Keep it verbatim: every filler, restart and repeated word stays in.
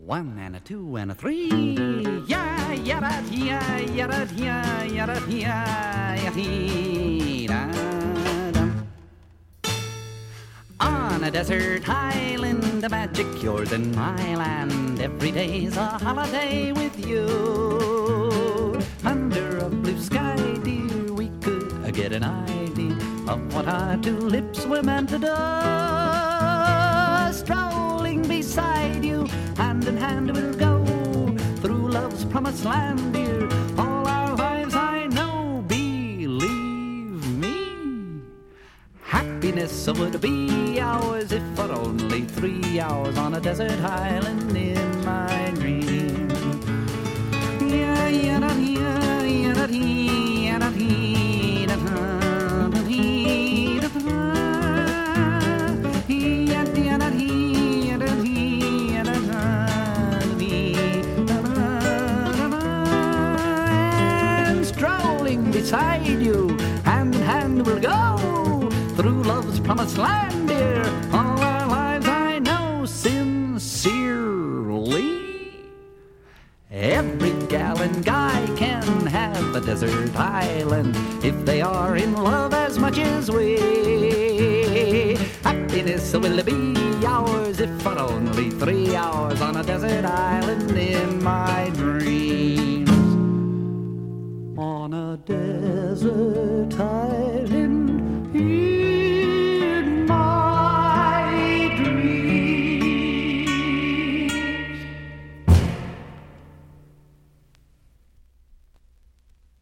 One and a two and a three. Yeah, yada, yeah, yada, yeah, yada, yeah, yeah, on a desert island, a magic yours and my land. Every day's a holiday with you. Under a blue sky, dear, we could uh, get an idea of what our two lips were meant to do. Strolling beside you, hand in hand we'll go through love's promised land, dear. All our lives I know, believe me. Happiness would be ours if for only three hours on a desert island in my dream. Yeah, yeah, da, yeah, yeah, da, yeah, da, yeah, da, da, yeah, da, da. Beside you, hand in hand we'll go through love's promised land, dear. All our lives I know sincerely. Every gal and guy can have a desert island if they are in love as much as we. Happiness will be ours if for only three hours on a desert island in my dreams. On a desert island